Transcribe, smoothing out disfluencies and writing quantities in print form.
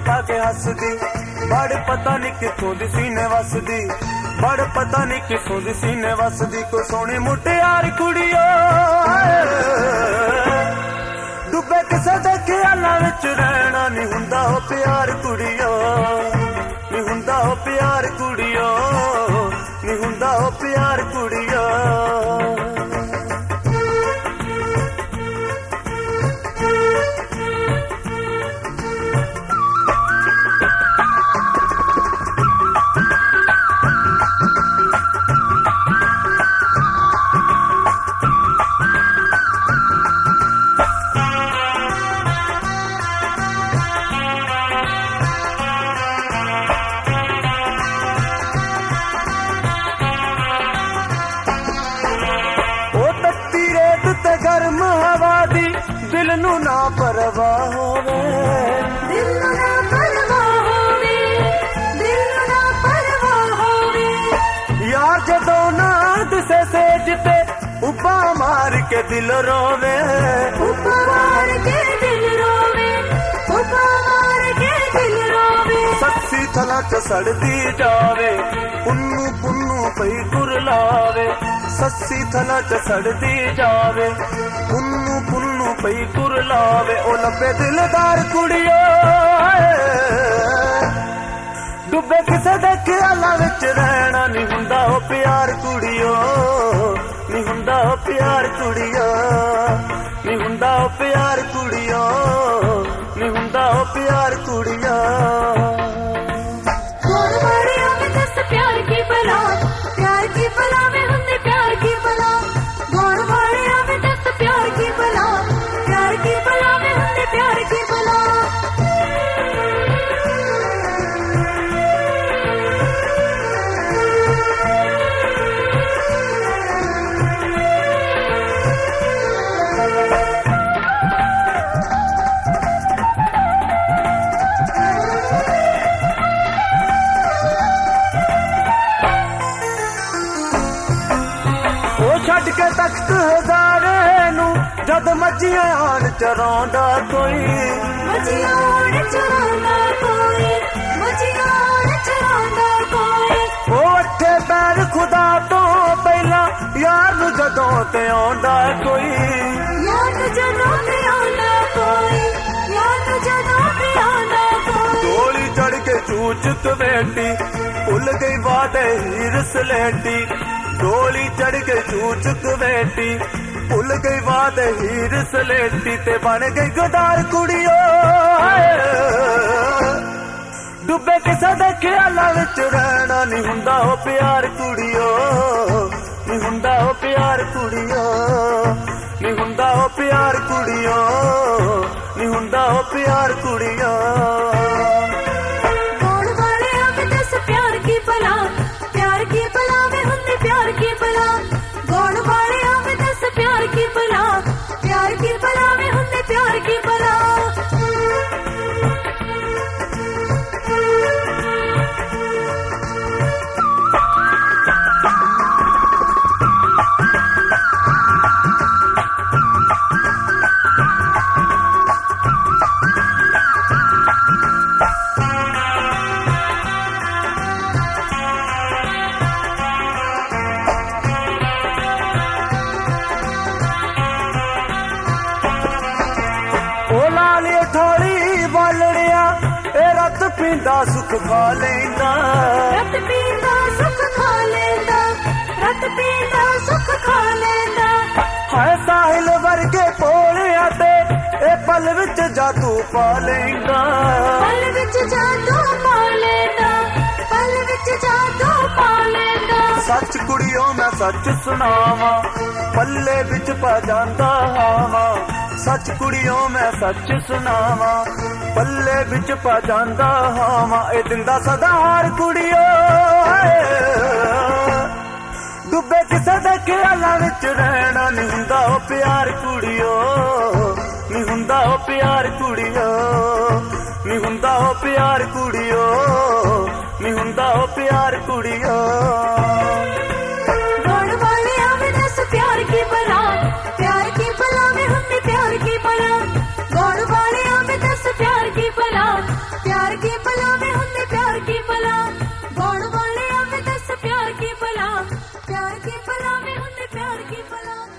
ਪਾ ਕੇ ਹੱਸਦੀ, ਬੜ ਪਤਾ ਨੀ ਕਿੱਥੋਂ ਦੀ ਸੀਨੇ ਵਸਦੀ, ਬੜ ਪਤਾ ਨੀ ਕਿੱਥੋਂ ਦੀ ਸੀਨੇ ਵਸਦੀ। ਕੋਈ ਸੋਹਣੀ ਮੁਟਿਆਰ ਕੁੜੀਓ ਡੁੱਬੇ ਕਿਸੇ ਦੇ ਖਿਆਲਾਂ ਵਿੱਚ ਰਹਿਣਾ ਨੀ ਹੁੰਦਾ ਉਹ ਪਿਆਰ ਕੁੜੀਓ, ਨੀ ਹੁੰਦਾ ਉਹ ਪਿਆਰ ਕੁੜੀਓ, ਨੀ ਹੁੰਦਾ ਉਹ ਪਿਆਰ ਕੁੜੀਓ। ਗਰਮ ਹਵਾ ਦੀ ਦਿਲ ਨੂੰ ਨਾ ਪਰਵਾਹ ਹੋਵੇ, ਦਿਲ ਨੂੰ ਨਾ ਪਰਵਾਹ ਹੋਵੇ, ਦਿਲ ਨੂੰ ਨਾ ਪਰਵਾਹ ਹੋਵੇ। ਯਾਰ ਜਦੋਂ ਨਾ ਦਿਸੇ ਸੇਜ ਤੇ ਉੱਪਾ ਮਾਰ ਕੇ ਦਿਲ ਰੋਵੇ, ਉੱਪਾ ਮਾਰ ਕੇ ਦਿਲ ਰੋਵੇ, ਉੱਪਾ ਮਾਰ ਕੇ ਦਿਲ ਰੋਵੇ। ਸੱਸੀ ਥਲਾਂ ਚ ਸੜਦੀ ਜਾਵੇ, ਪੁੰਨੂ ਪੁੰਨੂ ਪਈ ਕੁਰਲਾਵੇ, ਸੱਸੀ ਥਲਾਂ ਚ ਸੜਦੀ ਜਾਵੇ, ਪੁੰਨੂ ਪੁੰਨੂ ਪਈ ਕੁਰਲਾਵੇ। ਉਹ ਲੱਭੇ ਦਿਲਦਾਰ ਕੁੜੀਓ ਡੁੱਬੇ ਕਿਸੇ ਦੇ ਖਿਆਲਾਂ ਵਿੱਚ ਰਹਿਣਾ ਨੀ ਹੁੰਦਾ ਉਹ ਪਿਆਰ ਕੁੜੀਓ, ਨੀ ਹੁੰਦਾ ਉਹ ਪਿਆਰ ਕੁੜੀਓ, ਨੀ ਹੁੰਦਾ ਉਹ ਪਿਆਰ ਕੁੜੀਓ, ਨੀ ਹੁੰਦਾ ਉਹ ਪਿਆਰ ਕੁੜੀਓ। ਕੌਣ ਵਾਰਿਆ ਮੈਂ ਦੱਸ ਪਿਆਰ ਕੀ ਬਲਾ, ਪਿਆਰ ਕੀ ਬਲਾ ਮੈਂ ਹੁੰਦੇ ਪਿਆਰ ਕੀ ਬਲਾ। ਕੌਣ ਵਾਰਿਆ ਮੈਂ ਦੱਸ ਪਿਆਰ ਕੀ ਬਲਾ, ਪਿਆਰ ਕੀ ਬਲਾ ਮੈਂ ਹੁੰਦੇ ਪਿਆਰ ਕੀ ਬਲਾ। ਛੱਡ ਕੇ ਤਖਤ ਹਜ਼ਾਰੇ ਨੂੰ ਜਦ ਮੱਝੀਆਂ ਆਣ ਚਰਾਉਂਦਾ ਕੋਈ, ਮੱਝੀਆਂ ਆਣ ਚਰਾਉਂਦਾ ਕੋਈ, ਮੱਝੀਆਂ ਆਣ ਚਰਾਉਂਦਾ ਕੋਈ। ਉਹ ਅੱਠੇ ਪੈਰ ਖੁਦਾ ਤੋਂ ਪਹਿਲਾਂ ਯਾਰ ਨੂੰ ਜਦੋਂ ਤੇ ਆਉਂਦਾ ਕੋਈ, ਯਾਰ ਨੂੰ ਜਦੋਂ ਤੇ ਆਉਂਦਾ ਕੋਈ, ਯਾਰ ਨੂੰ ਜਦੋਂ ਤੇ ਆਉਂਦਾ ਕੋਈ। ਡੋਲੀ ਚੜ ਕੇ ਚੂਚਕ ਵੇਟੀ ਭੁੱਲ ਗਈ ਵਾਦੇ ਹੀਰ ਸਲੇਟੀ, ਡੋਲੀ ਚੜ ਕੇ ਚੂਚਕ ਵੇਟੀ ਭੁੱਲ ਗਈ ਵਾਦੇ ਹੀਰ ਸਲੇਟੀ। ਤੇ ਬਣ ਗਈ ਗਦਾਰ ਕੁੜੀਓ ਡੁੱਬੇ ਕਿਸੇ ਦੇ ਖਿਆਲਾਂ ਵਿੱਚ ਰਹਿਣਾ ਨੀ ਹੁੰਦਾ ਉਹ ਪਿਆਰ ਕੁੜੀਓ, ਨੀ ਹੁੰਦਾ ਉਹ ਪਿਆਰ ਕੁੜੀਓ, ਨੀ ਹੁੰਦਾ ਉਹ ਪਿਆਰ ਕੁੜੀਓ, ਨੀ ਹੁੰਦਾ ਉਹ ਪਿਆਰ ਕੁੜੀਓ। ਕੌਣ ਵਾਲਿਆ ਮੈਂ ਦੱਸ ਪਿਆਰ ਕੀ ਭਲਾ, ਪਿਆਰ ਕੀ ਭਲਾ ਮੈਂ ਹੁੰਦੇ ਪਿਆਰ ਕੀ ਭਲਾ। ਕੌਣ ਵਾਲਿਆ ਮੈਂ ਦੱਸ ਪਿਆਰ ਕੀ ਭਲਾ, ਪਿਆਰ ਕੀ ਭਲਾ ਮੈਂ ਹੁੰਦੇ ਪਿਆਰ ਕੀ ਭਲਾ। ਉਹ ਲਾਲੀ ਥੋੜੀ ਬਾਲੜਿਆ ਇਹ ਰੱਤ ਪੀਂਦਾ ਸੁੱਖ ਖਾ ਲੈਂਦਾ, ਰੱਤ ਪੀਂਦਾ ਸੁੱਖ ਖਾ ਲੈਂਦਾ, ਰੱਤ ਪੀਂਦਾ ਸੁੱਖ ਖਾ ਲੈਂਦਾ। ਹਾਏ ਸਾਹਿਲ ਵਰਗੇ ਭੋਲਿਆ ਤੇ ਇਹ ਪਲ ਵਿੱਚ ਜਾਦੂ ਪਾ ਲੈਂਦਾ, ਪਲ ਵਿੱਚ ਜਾਦੂ ਪਾ ਲੈਂਦਾ, ਪਲ ਵਿੱਚ ਜਾਦੂ ਪਾ ਲੈਂਦਾ। ਸੱਚ ਕੁੜੀਓ ਮੈਂ ਸੱਚ ਸੁਣਾਵਾਂ ਪੱਲੇ ਵਿੱਚ ਪਾ ਜਾਂਦਾ ਹਾਵਾਂ, ਸੱਚ ਕੁੜੀਓ ਮੈਂ ਸੱਚ ਸੁਣਾਵਾਂ ਪੱਲੇ ਵਿੱਚ ਪਾ ਜਾਂਦਾ ਹਾਵਾਂ। ਇਹ ਦਿੰਦਾ ਸਦਾ ਹਾਰ ਕੁੜੀਓ ਡੁੱਬੇ ਕਿਸੇ ਦੇ ਖਿਆਲਾਂ ਵਿੱਚ ਰਹਿਣਾ ਨੀ ਹੁੰਦਾ ਉਹ ਪਿਆਰ ਕੁੜੀਓ, ਨੀ ਹੁੰਦਾ ਉਹ ਪਿਆਰ ਕੁੜੀਓ, ਨੀ ਹੁੰਦਾ ਉਹ ਪਿਆਰ ਕੁੜੀਓ, ਨੀ ਹੁੰਦਾ ਉਹ ਪਿਆਰ ਕੁੜੀਓ। ਗੌਣ ਵਾਲਿਆ ਮੈਂ ਦੱਸ ਪਿਆਰ ਕੀ ਭਲਾ, ਪਿਆਰ ਕੀ ਭਲਾ ਮੈਂ ਹੁੰਦੀ ਪਿਆਰ ਕੀ ਭਲਾ। ਗੌਣ ਵਾਲਿਆ ਮੈਂ ਦੱਸ ਪਿਆਰ ਕੀ ਭਲਾ, ਪਿਆਰ भला, प्यार की भला में होंदे प्यार की भला।